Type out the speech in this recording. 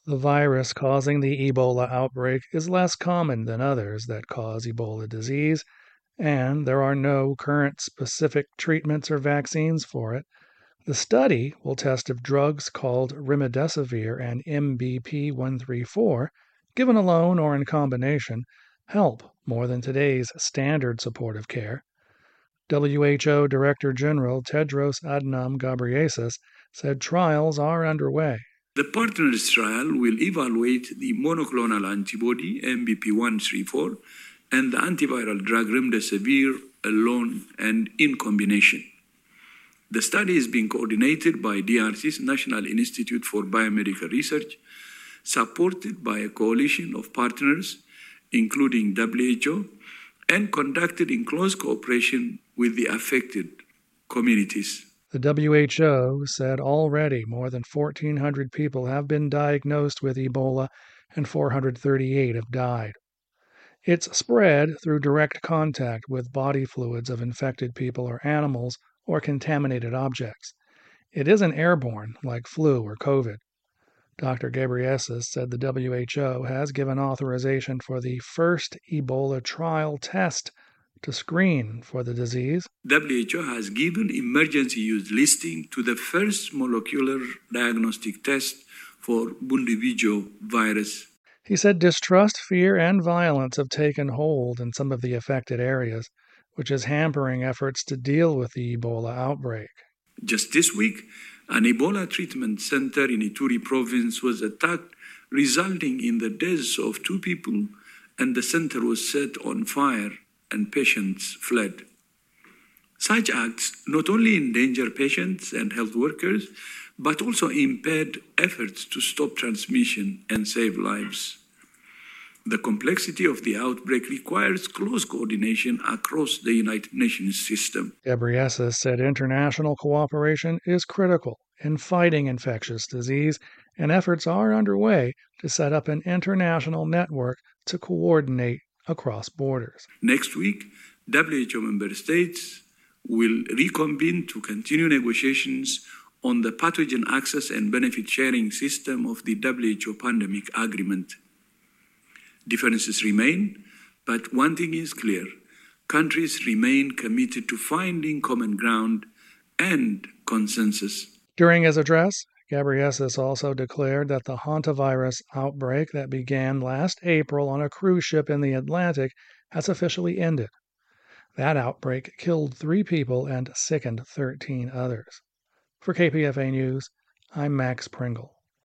The virus causing the Ebola outbreak is less common than others that cause Ebola disease, and there are no current specific treatments or vaccines for it. The study will test if drugs called remdesivir and MBP-134, given alone or in combination, help more than today's standard supportive care. WHO Director General Tedros Adhanom Ghebreyesus said trials are underway. The partners trial will evaluate the monoclonal antibody MBP-134 and the antiviral drug remdesivir alone and in combination. The study is being coordinated by DRC's National Institute for Biomedical Research, supported by a coalition of partners, including WHO, and conducted in close cooperation with the affected communities. The WHO said already more than 1,400 people have been diagnosed with Ebola and 438 have died. It's spread through direct contact with body fluids of infected people or animals or contaminated objects. It isn't airborne like flu or COVID. Dr. Ghebreyesus said the WHO has given authorization for the first Ebola trial test to screen for the disease. WHO has given emergency use listing to the first molecular diagnostic test for Bundibugyo virus. He said distrust, fear, and violence have taken hold in some of the affected areas, which is hampering efforts to deal with the Ebola outbreak. Just this week, an Ebola treatment center in Ituri province was attacked, resulting in the deaths of 2 people, and the center was set on fire and patients fled. Such acts not only endanger patients and health workers, but also impede efforts to stop transmission and save lives. The complexity of the outbreak requires close coordination across the United Nations system. Ghebreyesus said international cooperation is critical in fighting infectious disease, and efforts are underway to set up an international network to coordinate across borders. Next week, WHO member states will reconvene to continue negotiations on the pathogen access and benefit sharing system of the WHO pandemic agreement. Differences remain, but one thing is clear: countries remain committed to finding common ground and consensus. During his address, Ghebreyesus also declared that the hantavirus outbreak that began last April on a cruise ship in the Atlantic has officially ended. That outbreak killed 3 people and sickened 13 others. For KPFA News, I'm Max Pringle.